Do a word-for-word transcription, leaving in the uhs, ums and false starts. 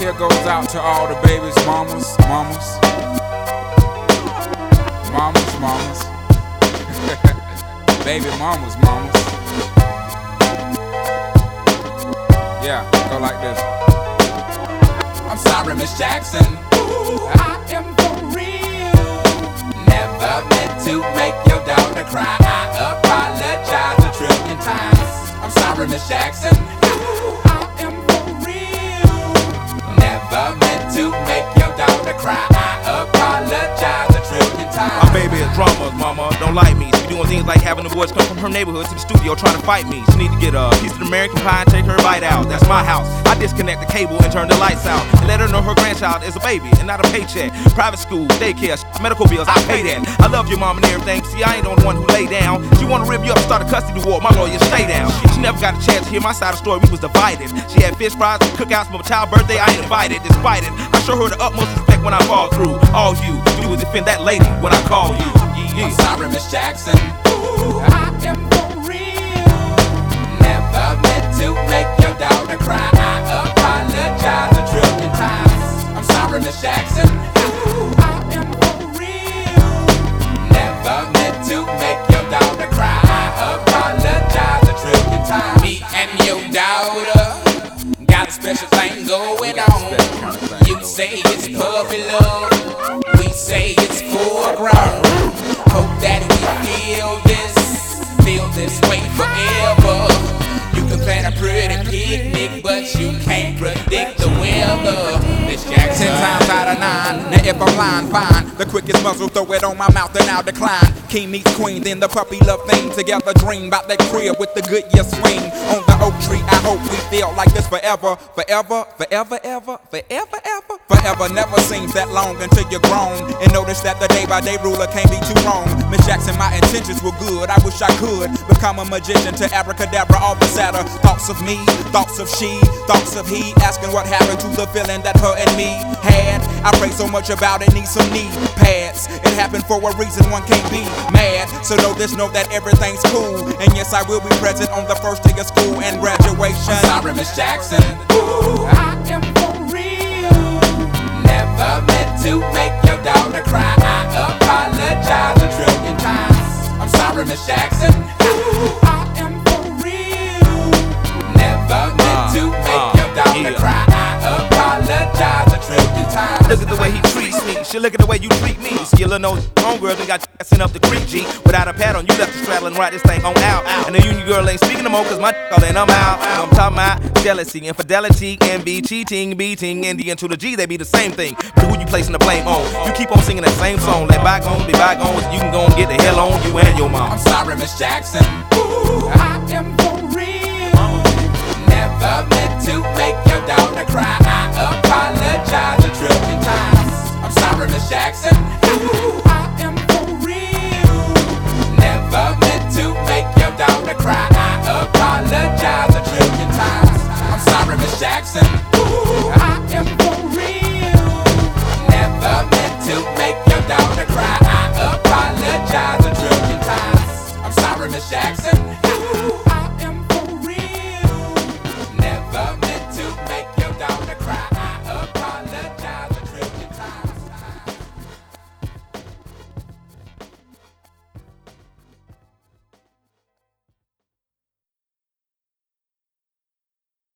here goes out to all the babies, mamas, mamas, mamas, mamas, baby mamas, mamas. Yeah, go like this. I'm sorry, Miss Jackson. Ooh, I am for real. Never meant to make your daughter cry. I apologize a trillion times. I'm sorry, Miss Jackson. Ooh, I am for real. Never meant to make your daughter cry. I apologize a trillion times. My baby is drama, mama, don't like me. She doing things like having the boys come from her neighborhood to the studio trying to fight me. She need to get a piece of American pie and take her bite out. That's my house. I disconnect the cable and turn the lights out and let her know her grandchild is a baby and not a paycheck. Private school, daycare, medical bills, I pay that. I love your mom and everything. See, I ain't the one who lay down. She wanna rip you up, start a custody war. My lawyer, stay down. She never got a chance to hear my side of the story. We was divided. She had fish fries and cookouts for my child's birthday. I ain't invited. Despite it, I show her the utmost respect when I fall through. All you do is defend that lady when I call you. Yeah. I'm sorry, Miss Jackson. Ooh, I am for real. Never meant to make your daughter cry. I apologize a trillion times. I'm sorry, Miss Jackson. Ooh, I am for real. Never meant to make your daughter cry. I apologize a trillion times. Me and your daughter got a special thing going on. You say it's puppy love, we say it's foreground. Hope that we feel this, feel this way forever. You can plan a pretty picnic, but you can't predict the weather. Miss Jackson. Ten times out of nine, now if I'm lying, fine. The quickest muzzle, throw it on my mouth and I'll decline. King meets queen, then the puppy love thing. Together dream about that crib with the good year swing. On the oak tree, I hope we feel like this forever. Forever, forever, ever, forever, ever. Forever never seems that long until you're grown. And notice that the day by day ruler can't be too wrong. Miss Jackson, my intentions were good. I wish I could become a magician to abracadabra all the sadder. Thoughts of me, thoughts of she, thoughts of he. Asking what happened to the feeling that her and me had. I pray so much about it, need some knee pads. It happened for a reason, one can't be mad. So know this, know that everything's cool. And yes, I will be present on the first day of school and graduation. I'm sorry, Miss Jackson. Ooh, I am for real. Never meant to make your daughter cry. I apologize a trillion times. I'm sorry, Miss Jackson. Ooh, I am for real. Never meant to make your daughter cry. I apologize a trillion times. Look at the way he treats me. She look at the way you treat me. Skillin' those homegirls and got sent up the creek, G. Without a pad on, you left the straddle and ride this thing on out. And the union girl ain't speaking no more, cause my all in, I'm out. I'm talking about jealousy, infidelity, envy, cheating, beating, and the N to the G, they be the same thing. But who you placing the blame on? You keep on singing that same song. Let bygones be bygones, you can go and get the hell on you and your mom. I'm sorry, Miss Jackson. Ooh, I am for real. Never meant to make your daughter cry. I apologize a trillion times. I'm sorry, Miss Jackson. Ooh, I am for real. Never meant to make your daughter cry. I apologize a trillion times. I'm sorry, Miss Jackson. Ooh, I am for real. Never meant to make your daughter cry. I apologize a trillion times. I'm sorry, Miss Jackson.